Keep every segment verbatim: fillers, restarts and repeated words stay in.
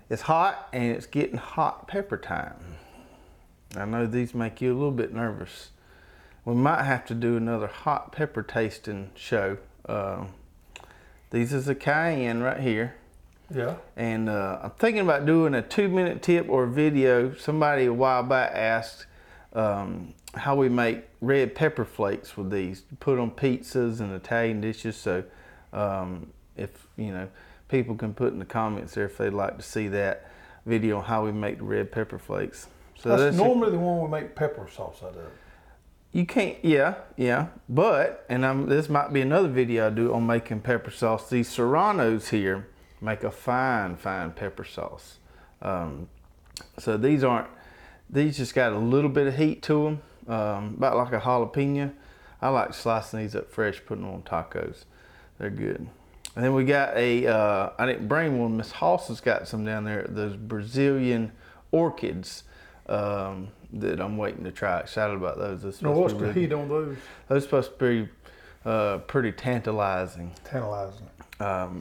It's hot and it's getting hot pepper time. I know these make you a little bit nervous. We might have to do another hot pepper tasting show. Uh, these is a cayenne right here. Yeah. And uh, I'm thinking about doing a two minute tip or video. Somebody a while back asked um, how we make red pepper flakes with these, put on pizzas and Italian dishes. So um, if, you know, people can put in the comments there if they'd like to see that video on how we make the red pepper flakes. So that's, that's normally a, the one we make pepper sauce out of. You can't, yeah, yeah. But, and I'm, this might be another video I do on making pepper sauce. These Serranos here make a fine, fine pepper sauce. Um, so these aren't, these just got a little bit of heat to them, um, about like a jalapeno. I like slicing these up fresh, putting them on tacos. They're good. And then we got a, uh, I didn't bring one, Miss Hoss has got some down there, those Brazilian orchids um, that I'm waiting to try. Excited about those. Now what's the heat on those? Those are supposed to be uh, pretty tantalizing. Tantalizing. Um,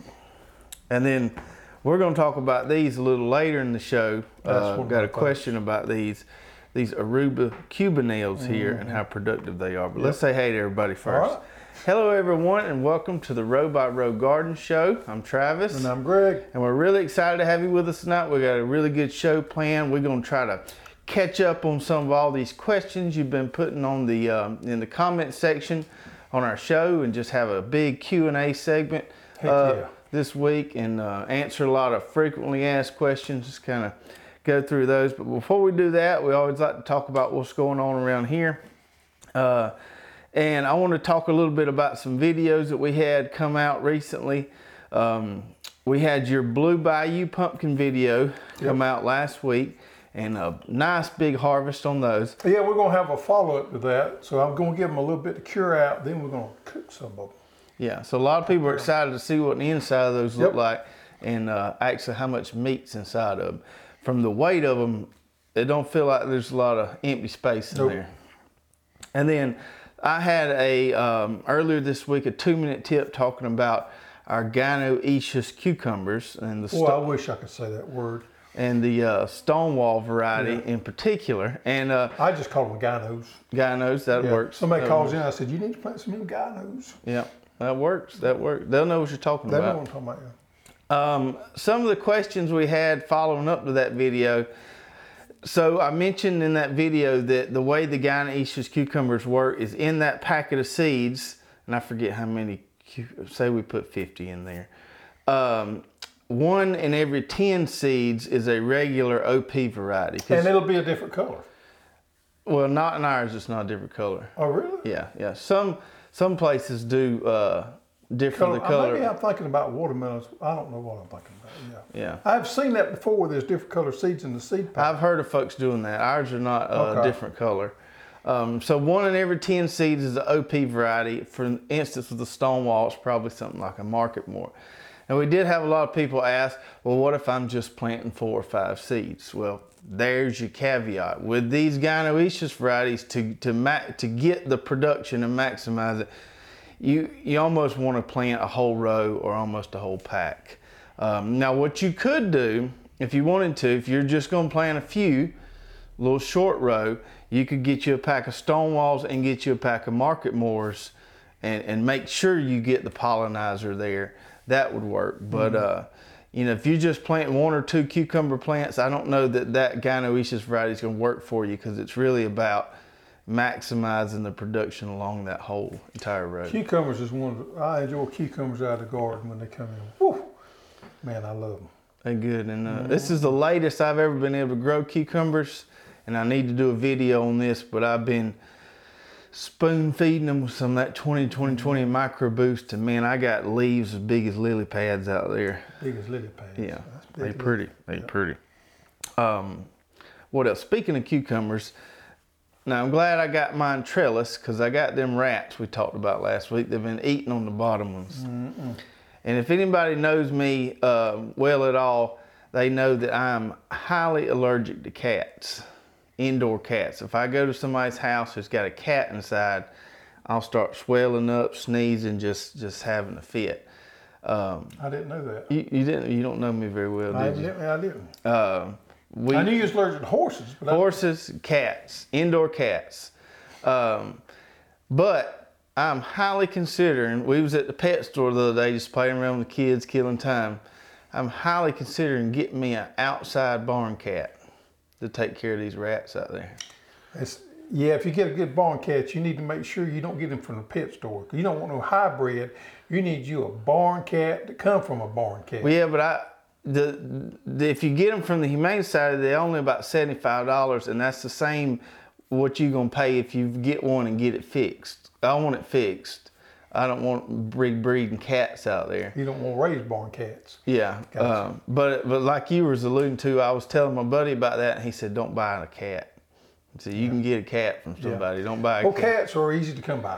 and then we're going to talk about these a little later in the show. Uh, got a question about these these Aruba Cubanelles mm-hmm. here and how productive they are. But yep. let's say hey to everybody first. Right. Hello everyone and welcome to the Row by Row Garden Show. I'm Travis. And I'm Greg. And we're really excited to have you with us tonight. We got a really good show planned. We're going to try to catch up on some of all these questions you've been putting on the um, in the comment section on our show and just have a big Q and A segment uh, yeah. this week and uh, answer a lot of frequently asked questions, just kind of go through those. But before we do that, we always like to talk about what's going on around here. Uh, and I want to talk a little bit about some videos that we had come out recently. Um, we had your Blue Bayou pumpkin video come yep. out last week. And a nice big harvest on those. Yeah, we're going to have a follow-up to that. So I'm going to give them a little bit to cure out, then we're going to cook some of them. Yeah, so a lot of people are excited to see what the inside of those look yep. like and uh, actually how much meat's inside of them. From the weight of them, it don't feel like there's a lot of empty space in nope. there. And then I had a, um, earlier this week, a two-minute tip talking about our Gynoecious cucumbers. And the Boy, I wish I could say that word. And the uh, Stonewall variety yeah. in particular. And uh, I just call them gynos. Gynos, that yeah. works. Somebody that calls works. in, I said, you need to plant some new gynos. Yeah, that works, that works. They'll know what you're talking they about. They know what I'm talking about, yeah. Um, some of the questions we had following up to that video. So I mentioned in that video that the way the Gynoecious cucumbers work is in that packet of seeds, and I forget how many, say we put fifty in there. Um, One in every ten seeds is a regular O P variety. And it'll be a different color. Well, not in ours, it's not a different color. Oh, really? Yeah, yeah. Some some places do uh, different the color. Maybe I'm thinking about watermelons. I don't know what I'm thinking about. Yeah. Yeah. I've seen that before where there's different color seeds in the seed pack. I've heard of folks doing that. Ours are not a uh, okay. different color. Um, so one in every ten seeds is an O P variety. For instance, with the Stonewall, it's probably something like a Marketmore. And we did have a lot of people ask, well, what if I'm just planting four or five seeds? Well, there's your caveat. With these Gynoecious varieties, to to ma- to get the production and maximize it, you, you almost want to plant a whole row or almost a whole pack. Um, now, what you could do, if you wanted to, if you're just going to plant a few, little short row, you could get you a pack of Stonewalls and get you a pack of Marketmores and, and make sure you get the pollinizer there. That would work, but mm-hmm. uh, you know, if you just plant one or two cucumber plants, I don't know that that Gynoecious variety is going to work for you because it's really about maximizing the production along that whole entire road. Cucumbers is one of the, I enjoy cucumbers out of the garden when they come in. Woo! Man, I love them. They're good, and uh, mm-hmm. this is the latest I've ever been able to grow cucumbers, and I need to do a video on this, but I've been spoon feeding them with some of that twenty twenty twenty Micro Boost, and man, I got leaves as big as lily pads out there. Big as lily pads. Yeah, they pretty. They yep. pretty. Um, what else? Speaking of cucumbers, now I'm glad I got mine trellis because I got them rats we talked about last week. They've been eating on the bottom ones. Mm-mm. And if anybody knows me uh, well at all, they know that I'm highly allergic to cats. Indoor cats. If I go to somebody's house who's got a cat inside, I'll start swelling up, sneezing, just just having a fit. Um, I didn't know that. you, you didn't. You don't know me very well, I did you? evidently I didn't. Uh, we I knew you was allergic to horses, but horses, cats, indoor cats. Um, but I'm highly considering. We was at the pet store the other day, just playing around with the kids, killing time. I'm highly considering getting me an outside barn cat to take care of these rats out there. It's, yeah, if you get a good barn cat, you need to make sure you don't get them from the pet store. 'Cause you don't want no hybrid. You need you a barn cat to come from a barn cat. Well, yeah, but I the, the if you get them from the Humane Society, they're only about seventy-five dollars, and that's the same what you're gonna pay if you get one and get it fixed. I want it fixed. I don't want big breeding cats out there. You don't want to raise barn cats. Yeah, Gotcha. um, but but like you was alluding to, I was telling my buddy about that, and he said, "Don't buy a cat." So you can get a cat from somebody. Don't buy a Well, cat. cats are easy to come by.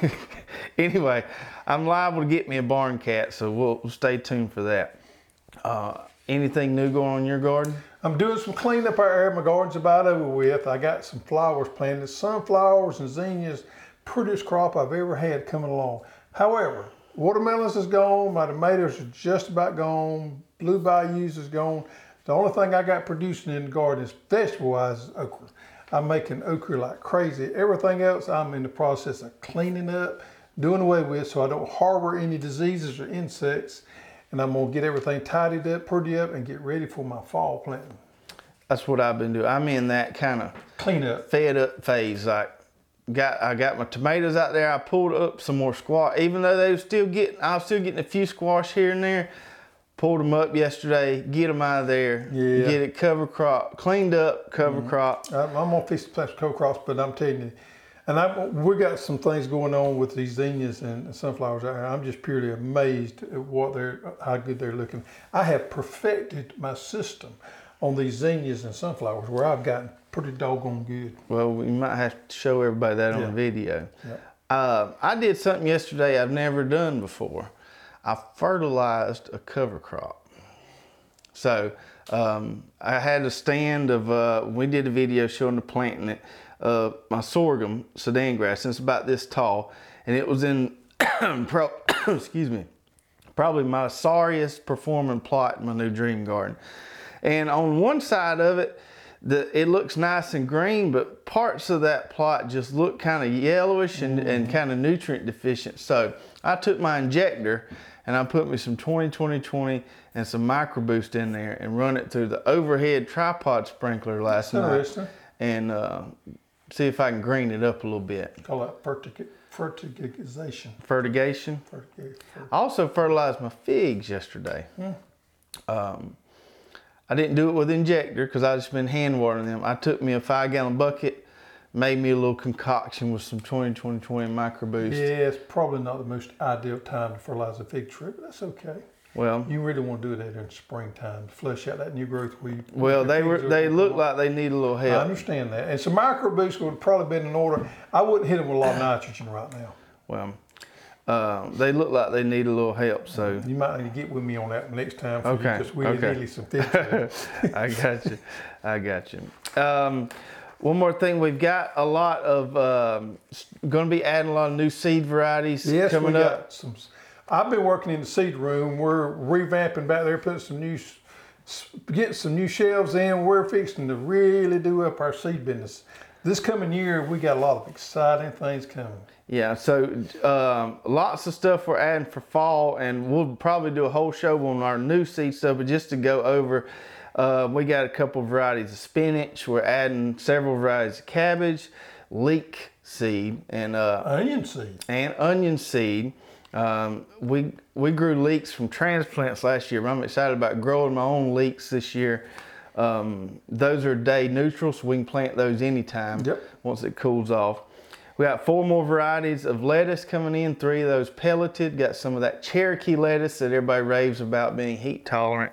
Anyway, I'm liable to get me a barn cat, so we'll, we'll stay tuned for that. Uh, anything new going on in your garden? I'm doing some cleanup out there. My garden's about over with. I got some flowers planted, sunflowers and zinnias, prettiest crop I've ever had coming along. However, watermelons is gone. My tomatoes are just about gone. Blue bayous is gone. The only thing I got producing in the garden is vegetable-wise is okra. I'm making okra like crazy. Everything else I'm in the process of cleaning up, doing away with so I don't harbor any diseases or insects. And I'm gonna get everything tidied up, pretty up, and get ready for my fall planting. That's what I've been doing. I'm in that kind of Clean up. fed up phase. Like, got I got my tomatoes out there. I pulled up some more squash, even though they were still getting. I was still getting a few squash here and there. Pulled them up yesterday. Get them out of there. Yeah. Get it cover crop, cleaned up, cover Mm-hmm. crop. I'm, I'm gonna fix the plant cover crops, but I'm telling you, and I we got some things going on with these zinnias and sunflowers out here. I'm just purely amazed at what they're, how good they're looking. I have perfected my system on these zinnias and sunflowers where I've gotten pretty doggone good. Well, we might have to show everybody that on Yeah. the video. Yeah. Uh, I did something yesterday I've never done before. I fertilized a cover crop. So um, I had a stand of, uh, we did a video showing the planting it, uh, my sorghum, Sudan grass, and it's about this tall. And it was in, pro, excuse me, probably my sorriest performing plot in my new dream garden. And on one side of it, the, it looks nice and green, but parts of that plot just look kind of yellowish and, mm-hmm. and kind of nutrient deficient. So I took my injector and I put me some twenty twenty twenty and some Micro Boost in there and run it through the overhead tripod sprinkler last night and uh, see if I can green it up a little bit. Call that fertig- fertigation. Fertigation. Fertig- I also fertilized my figs yesterday. Hmm. Um, I didn't do it with injector because I just been hand watering them. I took me a five gallon bucket, made me a little concoction with some twenty twenty twenty Micro Boost. Yeah, it's probably not the most ideal time to fertilize a fig tree, but that's okay. Well, You really want to do that in springtime to flush out that new growth weed. well, The they were figs they are- look like they need a little I help. understand that. And some Micro Boost would have probably been in order. I wouldn't hit them with a lot of nitrogen right now. Well, uh, they look like they need a little help. So You might need to get with me on that next time for Okay, because we okay. need some fig trees. I got you. I got you. Um, one more thing, we've got a lot of um, going to be adding a lot of new seed varieties Yes, coming we up. got some. I've been working in the seed room. We're revamping back there, putting some new, getting some new shelves in. We're fixing to really do up our seed business. This coming year, we got a lot of exciting things coming. Yeah, so um, lots of stuff we're adding for fall, and we'll probably do a whole show on our new seed stuff. But just to go over, uh, we got a couple of varieties of spinach. We're adding several varieties of cabbage, leek seed, and uh, Onion seed. and onion seed. Um, we we grew leeks from transplants last year, but I'm excited about growing my own leeks this year. Um, those are day neutral, so we can plant those anytime Yep. once it cools off. We got four more varieties of lettuce coming in, three of those pelleted. Got some of that Cherokee lettuce that everybody raves about being heat tolerant.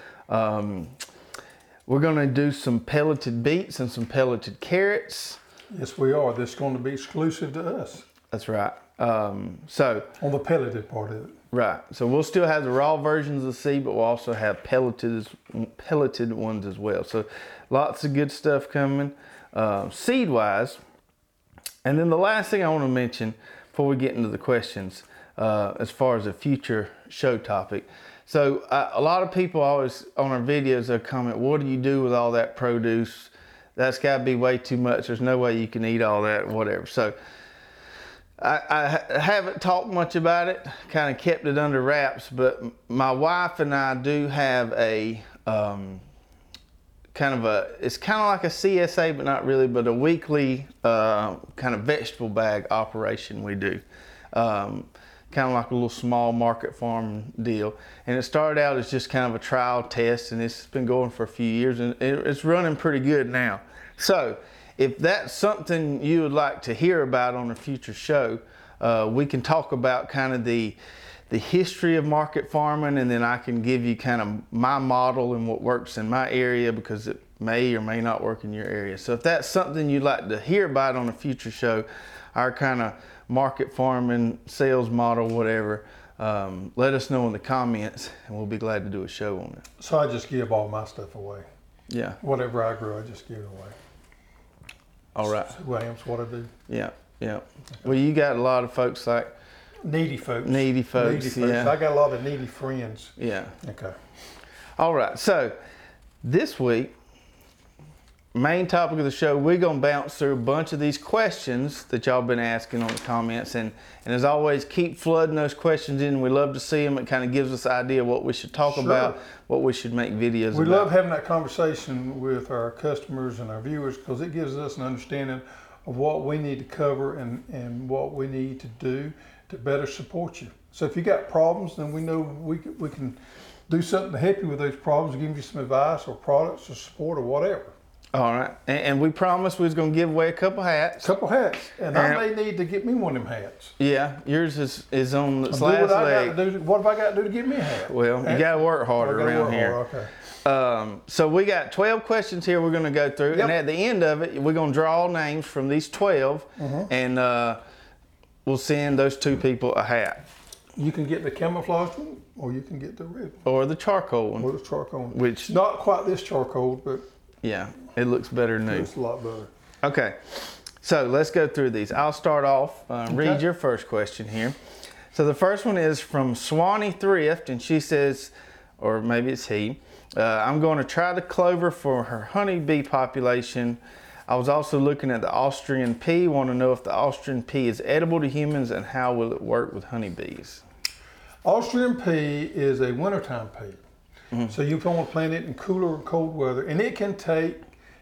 Um, we're gonna do some pelleted beets and some pelleted carrots. Yes, we are. This is going to be exclusive to us That's right. Um, so, on the pelleted part of it. right. So we'll still have the raw versions of the seed, but we'll also have pelleted, pelleted ones as well. So lots of good stuff coming uh, seed-wise. And then the last thing I want to mention, before we get into the questions, uh, as far as a future show topic. So uh, a lot of people always on our videos they'll comment, "What do you do with all that produce? That's got to be way too much. There's no way you can eat all that, whatever." So I, I haven't talked much about it, kind of kept it under wraps, but my wife and I do have a um, kind of a, it's kind of like a C S A, but not really, but a weekly uh, kind of vegetable bag operation we do. Um, kind of like a little small market farm deal. And it started out as just kind of a trial test, and it's been going for a few years, and it's running pretty good now. So if that's something you would like to hear about on a future show, uh, we can talk about kind of the the history of market farming, and then I can give you kind of my model and what works in my area, because it may or may not work in your area. So if that's something you'd like to hear about on a future show, our kind of market farming, sales model, whatever, um, let us know in the comments, and we'll be glad to do a show on it. So I just give all my stuff away. Yeah. Whatever I grow, I just give it away. All right. So, Williams, what I do. Yeah, yeah. Well, you got a lot of folks like Needy folks. needy folks. Needy folks. Yeah. I got a lot of needy friends. Yeah. Okay. All right. So this week, main topic of the show, we're going to bounce through a bunch of these questions that y'all been asking on the comments. And, and as always, keep flooding those questions in. We love to see them. It kind of gives us an idea what we should talk Sure. about, what we should make videos We about. love having that conversation with our customers and our viewers, because it gives us an understanding of what we need to cover and, and what we need to do to better support you. So if you got problems, then we know we, we can do something to help you with those problems, give you some advice or products or support or whatever. All right. And, and we promised we was going to give away a couple hats. A couple hats. And And- I may need to get me one of them hats. Yeah, yours is, is on its Do last what, I leg. got to do, what have I got to do to get me a hat? Well, you Hat? got to work harder I gotta around work here. hard, okay. Um, so we got twelve questions here we're going to go through, Yep. and at the end of it, we're going to draw names from these twelve, Mm-hmm. and uh, we'll send those two people a hat, You can get the camouflage one, or you can get the red one, or the charcoal one, or the charcoal one. which, Not quite this charcoal, but yeah, it looks better new. it's a lot better. Okay, so let's go through these. I'll start off, uh, read Okay. your first question here. So the first one is from Swanee Thrift, and she says, or maybe it's he, uh, I'm going to try the clover for her honeybee population. I was also looking at the Austrian pea. Want to know if the Austrian pea is edible to humans, and how will it work with honeybees? Austrian pea is a wintertime pea. Mm-hmm. So you want to plant it in cooler and cold weather, and it can take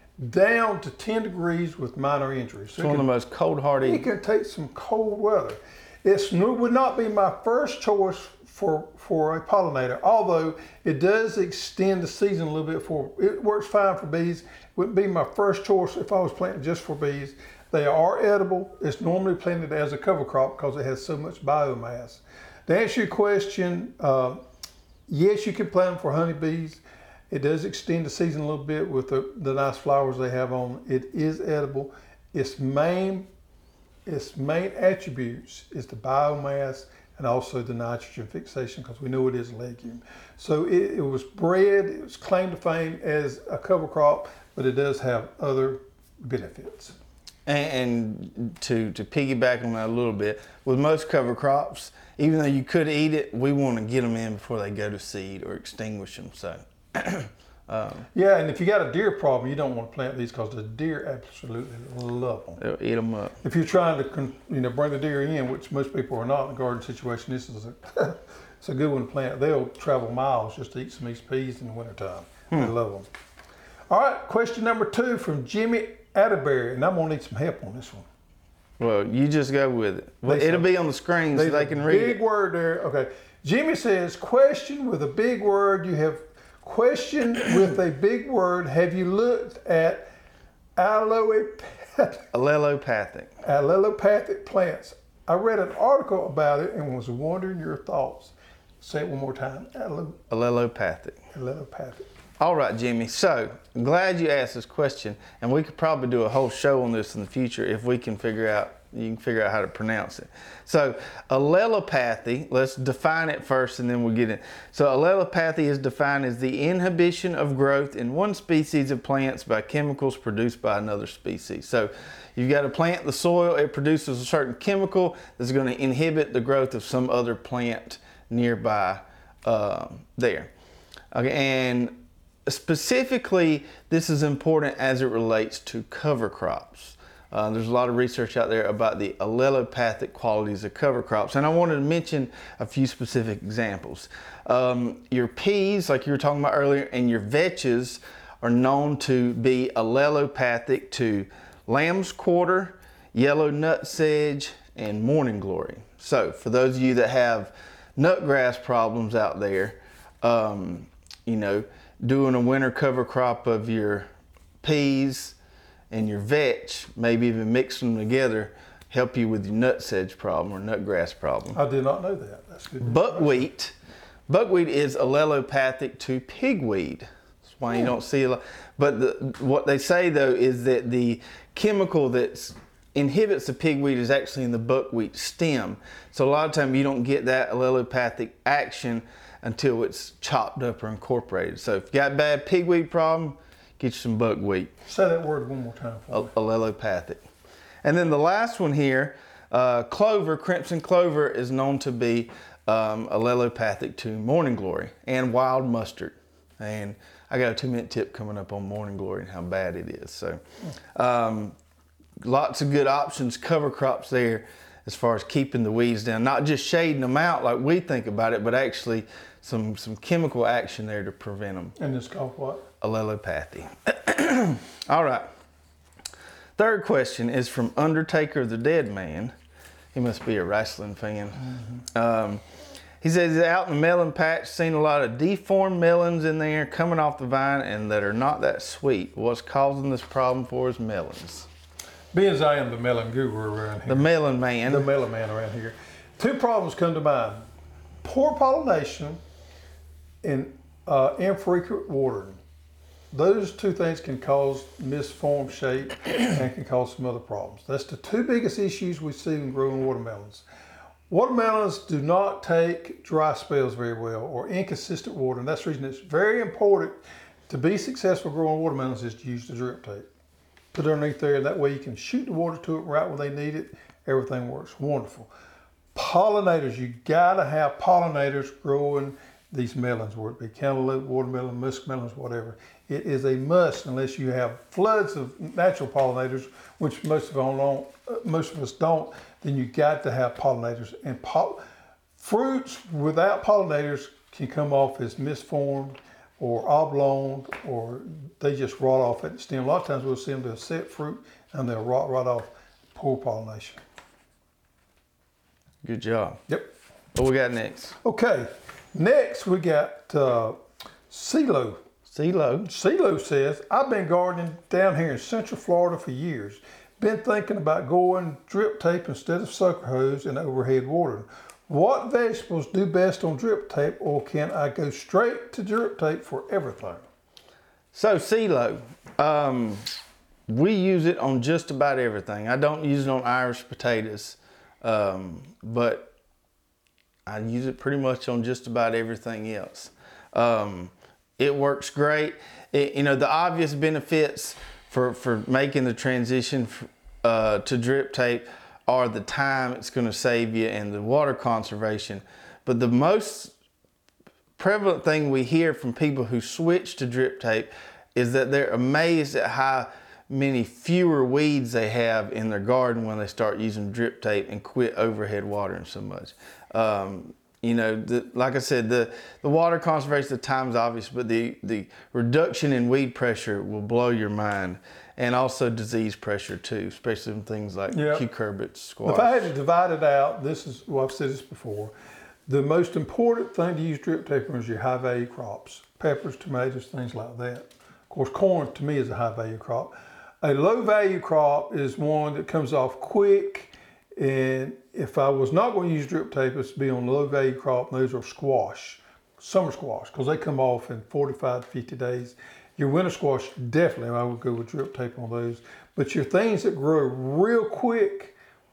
down to ten degrees with minor injuries. So It's one of the most it cold-hardy. can take some cold weather. It's, it would not be my first choice for, for a pollinator, although it does extend the season a little bit for, it works fine for bees. Wouldn't be my first choice if I was planting just for bees. They are edible. It's normally planted as a cover crop because it has so much biomass. To answer your question, uh, yes, you can plant them for honeybees. It does extend the season a little bit with the, the nice flowers they have on. It is edible. Its main, its main attributes is the biomass and also the nitrogen fixation, because we know it is a legume. So it, it was bred, it was claimed to fame as a cover crop, but it does have other benefits. And, and to, to piggyback on that a little bit, with most cover crops, even though you could eat it, we want to get them in before they go to seed or extinguish them. So, um, Yeah, and if you got a deer problem, you don't want to plant these because the deer absolutely love them. they'll eat them up. If you're trying to, con- you know, bring the deer in, which most people are not in a garden situation, this is a, it's a good one to plant. They'll travel miles just to eat some of these peas in the wintertime. Hmm. They love them. All right, question number two from Jimmy Atterbury, and I'm gonna need some help on this one. Well, you just go with it. Well, They it'll say- be on the screen so There's they a can read big it. word there. Okay, Jimmy says, question with a big word. You have question with a big word. Have you looked at allelopathic, Allelopathic. allelopathic plants? I read an article about it and was wondering your thoughts. Say it one more time. Alle- Allelopathic. Allelopathic. All right, Jimmy. So, I'm glad you asked this question, and we could probably do a whole show on this in the future if we can figure out you can figure out how to pronounce it. So allelopathy, let's define it first and then we'll get it. So allelopathy is defined as the inhibition of growth in one species of plants by chemicals produced by another species. So you've got to plant the soil, it produces a certain chemical that's going to inhibit the growth of some other plant nearby uh, there. Okay, and specifically, this is important as it relates to cover crops. Uh, there's a lot of research out there about the allelopathic qualities of cover crops, and I wanted to mention a few specific examples. Um, your peas, like you were talking about earlier, and your vetches are known to be allelopathic to lamb's quarter, yellow nutsedge, and morning glory. So for those of you that have nutgrass problems out there, um, you know, doing a winter cover crop of your peas and your vetch, maybe even mix them together, help you with your nutsedge problem or nutgrass problem. I did not know that. That's good. Buckwheat, buckwheat is allelopathic to pigweed. That's why yeah. you don't see a lot. But the, what they say though is that the chemical that inhibits the pigweed is actually in the buckwheat stem. So a lot of times you don't get that allelopathic action until it's chopped up or incorporated. So if you got a bad pigweed problem, get you some buckwheat. Say that word one more time for me. Allelopathic. And then the last one here, uh, clover, crimson clover is known to be um, allelopathic to morning glory and wild mustard. And I got a two minute tip coming up on morning glory and how bad it is. So um, lots of good options, cover crops there as far as keeping the weeds down, not just shading them out like we think about it, but actually some, some chemical action there to prevent them. And it's called what? Allelopathy. All right. Third question is from Undertaker the Dead Man. He must be a wrestling fan. Mm-hmm. um, he says he's out in the melon patch, seen a lot of deformed melons in there coming off the vine and that are not that sweet. What's causing this problem for his melons? Being as I am the melon guru around here. The melon man. The melon man around here. Two problems come to mind. Poor pollination and uh, infrequent watering. Those two things can cause misformed shape and can cause some other problems. That's the two biggest issues we see in growing watermelons. Watermelons do not take dry spells very well or inconsistent watering. That's the reason it's very important to be successful growing watermelons is to use the drip tape. Put it underneath there, and that way you can shoot the water to it right when they need it. Everything works wonderful. Pollinators, you gotta have pollinators growing these melons, whether it be cantaloupe, watermelon, muskmelons, whatever. It is a must unless you have floods of natural pollinators, which most of, don't, most of us don't, then you got to have pollinators. And pol fruits without pollinators can come off as misformed or oblong, or they just rot off at the stem. A lot of times we'll see them do a set fruit and they'll rot right off. Poor pollination. Good job. Yep. What we got next? Okay, next we got uh, CeeLo. CeeLo. CeeLo says, I've been gardening down here in Central Florida for years. Been thinking about going drip tape instead of sucker hose and overhead watering. What vegetables do best on drip tape, or can I go straight to drip tape for everything? So CeeLo, um, we use it on just about everything. I don't use it on Irish potatoes, um, but I use it pretty much on just about everything else. Um, it works great. It, you know, the obvious benefits for, for making the transition uh, to drip tape are the time it's going to save you and the water conservation. But the most prevalent thing we hear from people who switch to drip tape is that they're amazed at how many fewer weeds they have in their garden when they start using drip tape and quit overhead watering so much. Um, you know, the, like I said, the, the water conservation, the time's obvious, but the, the reduction in weed pressure will blow your mind. And also disease pressure too, especially in things like yep. cucurbits, squash. If I had to divide it out, this is, well, I've said this before, the most important thing to use drip tape on is your high value crops, peppers, tomatoes, things like that. Of course, corn to me is a high value crop. A low value crop is one that comes off quick, and if I was not going to use drip tape, it's to be on a low value crop, and those are squash, summer squash, because they come off in forty-five to fifty days. Your winter squash, definitely, I would go with drip tape on those. But your things that grow real quick,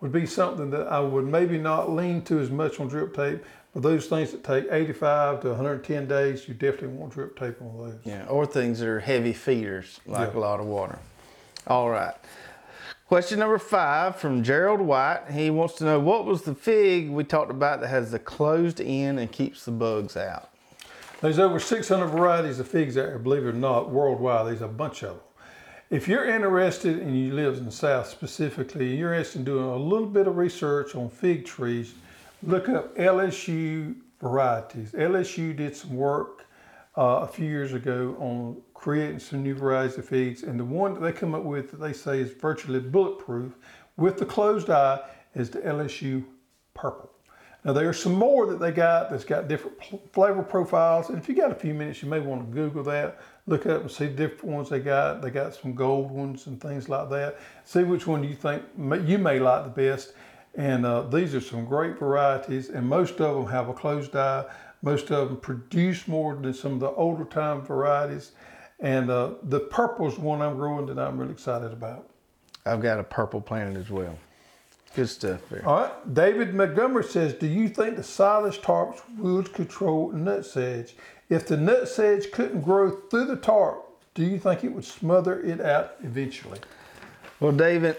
would be something that I would maybe not lean to as much on drip tape. But those things that take eighty-five to one hundred ten days, you definitely want drip tape on those. Yeah, or things that are heavy feeders, like Yeah. a lot of water. All right. Question number five from Gerald White. He wants to know, what was the fig we talked about that has the closed end and keeps the bugs out? There's over six hundred varieties of figs out there, believe it or not, worldwide. There's a bunch of them. If you're interested, and you live in the South specifically, you're interested in doing a little bit of research on fig trees, look up L S U varieties. L S U did some work uh, a few years ago on creating some new varieties of figs, and the one that they come up with that they say is virtually bulletproof with the closed eye is the L S U Purple. Now there are some more that they got that's got different flavor profiles, and if you got a few minutes, you may want to Google that, look up and see the different ones they got. They got some gold ones and things like that. See which one you think you may like the best. And uh, these are some great varieties, and most of them have a closed eye. Most of them produce more than some of the older time varieties. And uh, the purple is one I'm growing that I'm really excited about. I've got a purple planted as well. Good stuff there. All right, David Montgomery says, do you think the silage tarps would control nut sedge? If the nut sedge couldn't grow through the tarp, do you think it would smother it out eventually? Well, David,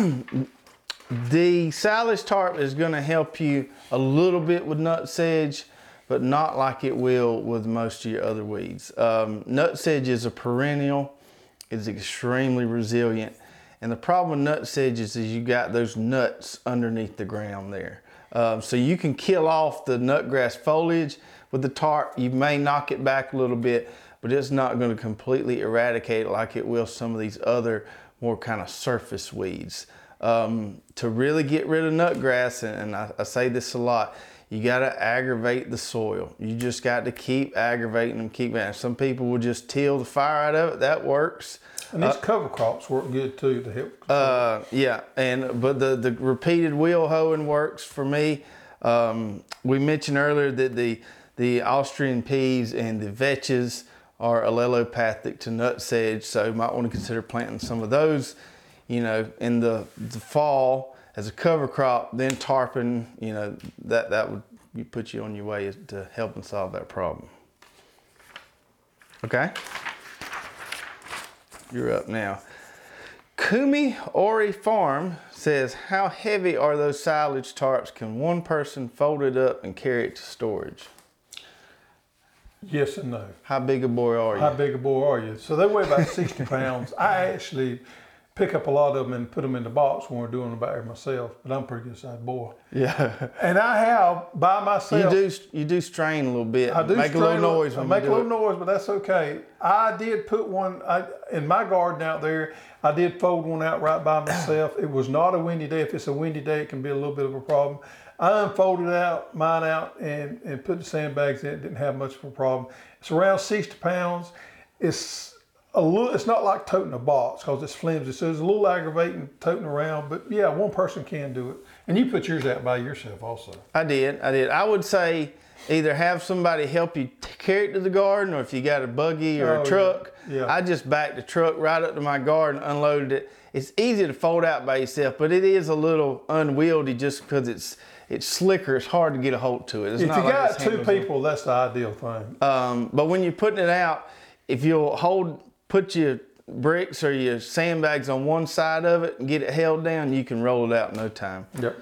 the silage tarp is going to help you a little bit with nut sedge, but not like it will with most of your other weeds. Um, nut sedge is a perennial. It's extremely resilient. And the problem with nut sedges is you got those nuts underneath the ground there. Um, so you can kill off the nutgrass foliage with the tarp. You may knock it back a little bit, but it's not going to completely eradicate it like it will some of these other more kind of surface weeds. Um, to really get rid of nutgrass, and I, I say this a lot, you got to aggravate the soil. You just got to keep aggravating them, keep it. Some people will just till the fire out of it. That works. And these Uh, cover crops work good too to help. Uh, yeah, and but the, the repeated wheel hoeing works for me. Um, we mentioned earlier that the the Austrian peas and the vetches are allelopathic to nut sedge, so you might want to consider planting some of those, you know, in the, the fall as a cover crop, then tarping, you know, that, that would put you on your way to helping solve that problem. Okay? You're up now. Kumi Ori Farm says, how heavy are those silage tarps? Can one person fold it up and carry it to storage? Yes and no. How big a boy are you? How big a boy are you? So they weigh about sixty pounds. I actually pick up a lot of them and put them in the box when we're doing them about here myself, but I'm a pretty good sized boy. Yeah. And I have by You myself. do you do strain a little bit. I do make a little strain noise I when make you a do little it. noise, but that's okay. I did put one I, in my garden out there. I did fold one out right by myself. It was not a windy day. If it's a windy day, it can be a little bit of a problem. I unfolded out mine out and, and put the sandbags in. It didn't have much of a problem. It's around sixty pounds. It's a little. It's not like toting a box because it's flimsy, so it's a little aggravating toting around. But yeah, one person can do it. And you put yours out by yourself also. I did. I did. I would say either have somebody help you t- carry it to the garden, or if you got a buggy or Oh, a truck, yeah. Yeah. I just backed the truck right up to my garden, unloaded it. It's easy to fold out by yourself, but it is a little unwieldy just because it's it's slicker. It's hard to get a hold to it. It's If not you like got it's two handles- people, that's the ideal thing. Um, but when you're putting it out, if you'll hold, put your bricks or your sandbags on one side of it and get it held down, you can roll it out in no time. Yep.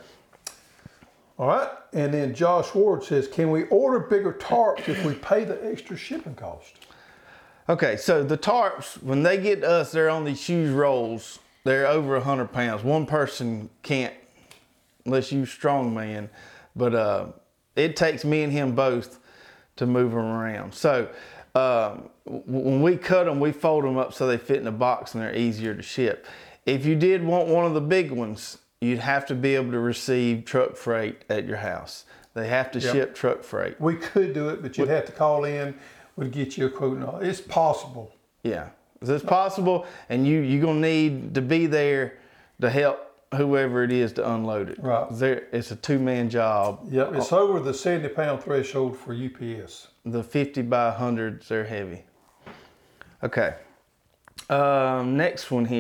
All right. And then Josh Ward says, can we order bigger tarps if we pay the extra shipping cost? Okay, so the tarps, when they get to us, they're on these huge rolls. They're over one hundred pounds. One person can't, unless you're a strong man. But uh, it takes me and him both to move them around. So um, w- when we cut them, we fold them up so they fit in a box and they're easier to ship. If you did want one of the big ones, you'd have to be able to receive truck freight at your house. They have to Yep. ship truck freight. We could do it, but you'd have to call in. We'd get you a quote. No, it's possible. Yeah, it's possible, and you, you're going to need to be there to help whoever it is to unload it. Right. There, it's a two-man job. Yep. It's over the seventy pound threshold for U P S. The fifty by hundreds, they're heavy. Okay. Um, next one here.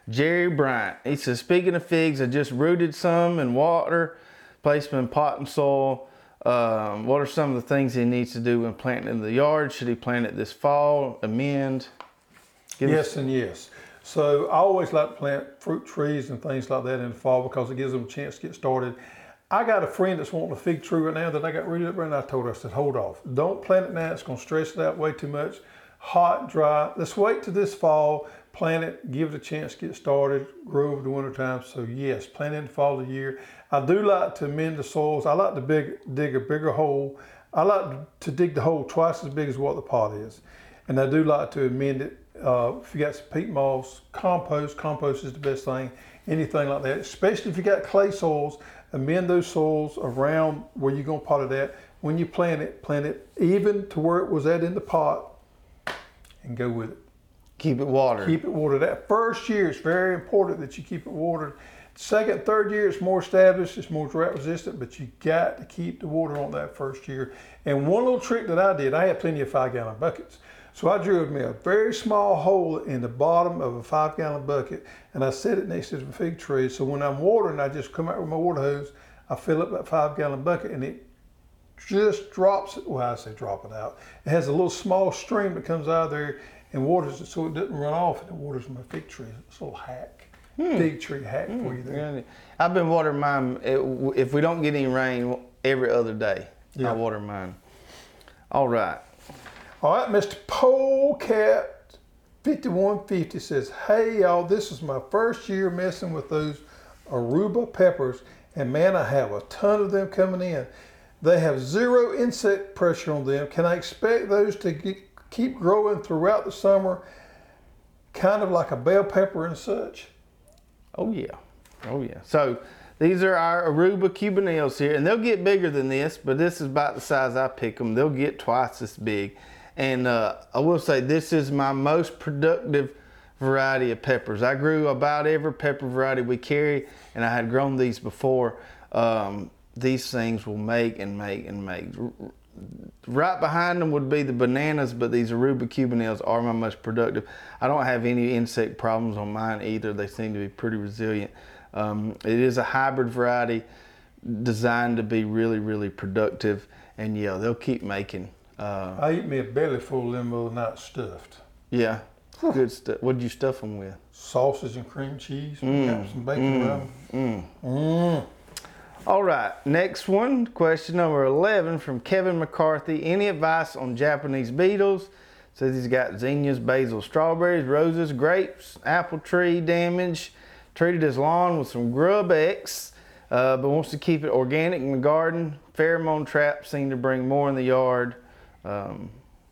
Jerry Bryant. He says, speaking of figs, I just rooted some in water, placed them in pot and soil. Um, what are some of the things he needs to do when planting in the yard? Should he plant it this fall, amend? Give Yes us- and yes. So I always like to plant fruit trees and things like that in the fall because it gives them a chance to get started. I got a friend that's wanting a fig tree right now that I got rooted up, and I told her, I said, hold off. Don't plant it now. It's going to stress it out way too much. Hot, dry. Let's wait till this fall, plant it, give it a chance to get started, grow over the winter time. So yes, plant it in the fall of the year. I do like to amend the soils. I like to big, dig a bigger hole. I like to dig the hole twice as big as what the pot is. And I do like to amend it. Uh, if you got some peat moss, compost, compost is the best thing. Anything like that, especially if you got clay soils, amend those soils around where you're gonna pot it at. When you plant it, plant it even to where it was at in the pot and go with it. Keep it watered. Keep it watered. That first year, it's very important that you keep it watered. Second, third year, it's more established, it's more drought resistant, but you got to keep the water on that first year. And one little trick that I did, I had plenty of five gallon buckets. So I drilled me a very small hole in the bottom of a five gallon bucket, and I set it next to the fig tree. So when I'm watering, I just come out with my water hose, I fill up that five gallon bucket, and it just drops it. Well, I say drop it out. It has a little small stream that comes out of there and waters it so it doesn't run off, and it waters my fig tree. It's a little hack, hmm. fig tree hack hmm. for you there. Really? I've been watering mine, if we don't get any rain, every other day. Yeah. I water mine. All right. All right, Mister Polecat fifty-one fifty says, hey y'all, this is my first year messing with those Aruba peppers, and man, I have a ton of them coming in. They have zero insect pressure on them. Can I expect those to get, keep growing throughout the summer, kind of like a bell pepper and such? Oh yeah, oh yeah. So these are our Aruba cubanelles here, and they'll get bigger than this, but this is about the size I pick them. They'll get twice this big. And uh, I will say this is my most productive variety of peppers. I grew about every pepper variety we carry, and I had grown these before. Um, these things will make and make and make. Right behind them would be the bananas, but these Aruba cubanelles are my most productive. I don't have any insect problems on mine either. They seem to be pretty resilient. Um, it is a hybrid variety designed to be really, really productive, and yeah, they'll keep making. Uh, I ate me a belly full of them the other night stuffed. Yeah, good stuff. What did you stuff them with? Sausage and cream cheese. Mm, got some bacon mm, around. Mm. Mm. All right, next one, question number eleven from Kevin McCarthy. Any advice on Japanese beetles? Says he's got zinnias, basil, strawberries, roses, grapes, apple tree damage. Treated his lawn with some Grub X, uh, but wants to keep it organic in the garden. Pheromone traps seem to bring more in the yard. Um,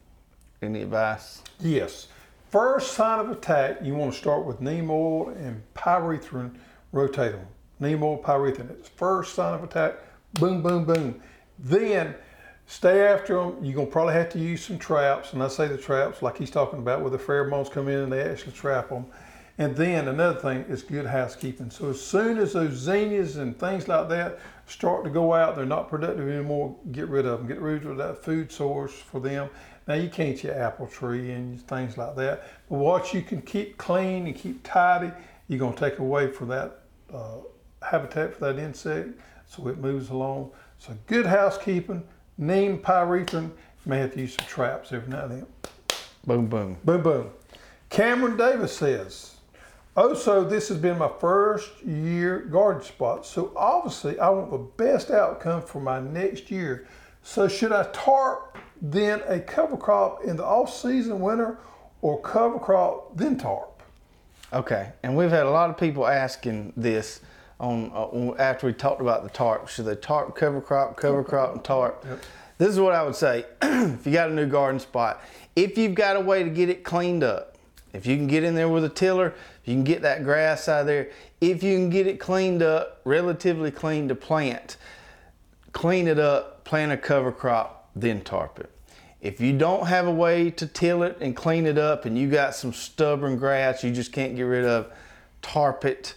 any advice? Yes. First sign of attack, you want to start with neem oil and pyrethrin. Rotate them. Neem oil, pyrethrin. It's first sign of attack. Boom, boom, boom. Then stay after them. You're going to probably have to use some traps. And I say the traps like he's talking about where the pheromones come in and they actually trap them. And then another thing is good housekeeping. So as soon as those zinnias and things like that start to go out, they're not productive anymore, get rid of them. Get rid of that food source for them. Now you can't your apple tree and things like that, but what you can keep clean and keep tidy, you're gonna take away from that uh, habitat for that insect so it moves along. So good housekeeping, neem, pyrethrin, you may have to use some traps every now and then. Boom, boom. Boom, boom. Cameron Davis says, also, this has been my first year garden spot, so obviously I want the best outcome for my next year. So should I tarp then a cover crop in the off-season winter, or cover crop then tarp? Okay, and we've had a lot of people asking this on uh, after we talked about the tarp. Should they tarp, cover crop, cover crop, and tarp? Yep. This is what I would say. If you got a new garden spot, if you've got a way to get it cleaned up, if you can get in there with a tiller, if you can get that grass out of there, if you can get it cleaned up, relatively clean to plant, clean it up, plant a cover crop, then tarp it. If you don't have a way to till it and clean it up and you got some stubborn grass you just can't get rid of, tarp it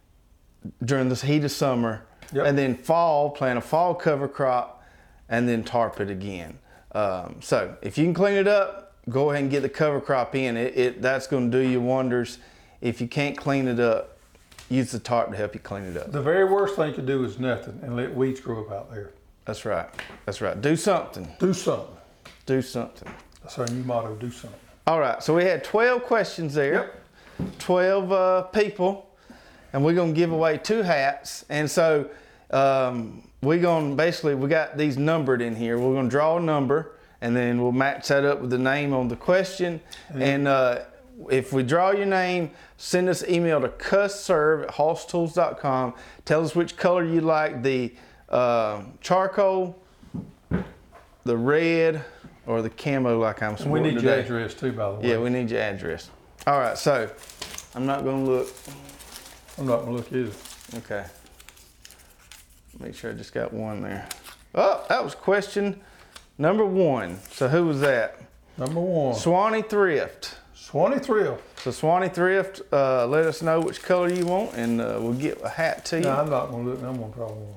during the heat of summer. Yep. And then fall, plant a fall cover crop and then tarp it again. Um, so if you can clean it up, go ahead and get the cover crop in. It, it that's going to do you wonders If you can't clean it up, use the tarp to help you clean it up. The very worst thing you could do is nothing and let weeds grow up out there. That's right. That's right. Do something. Do something. Do something. That's our new motto, do something. All right. So we had twelve questions there. Yep. twelve uh, people. And we're going to give away two hats. And so um, we're going to basically, we got these numbered in here. We're going to draw a number and then we'll match that up with the name on the question. Mm-hmm. And uh, if we draw your name, send us an email to cussserve at hoss tools dot com. Tell us which color you like, the uh, charcoal, the red, or the camo like I'm sporting We need today. your address too, by the way. Yeah, we need your address. All right, so I'm not going to look. I'm not going to look either. Okay. Make sure I just got one there. Oh, that was question number one. So who was that? Number one. Swanee Thrift. Swanee Thrift. So Swanee Thrift, uh, let us know which color you want and uh, we'll get a hat to you. No, I'm not going to look. I'm going to draw one.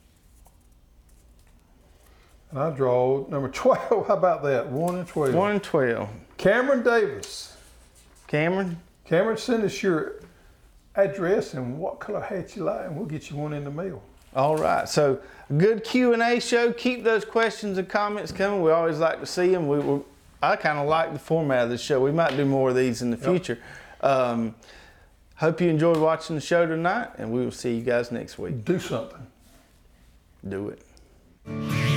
And I draw number twelve. How about that? One and twelve. One and twelve. Cameron Davis. Cameron? Cameron, send us your address and what color hat you like, and we'll get you one in the mail. All right. So a good Q and A show. Keep those questions and comments coming. We always like to see them. We, we I kind of like the format of the show. We might do more of these in the Yep. future. Um, hope you enjoyed watching the show tonight, and we will see you guys next week. Do something. Do it.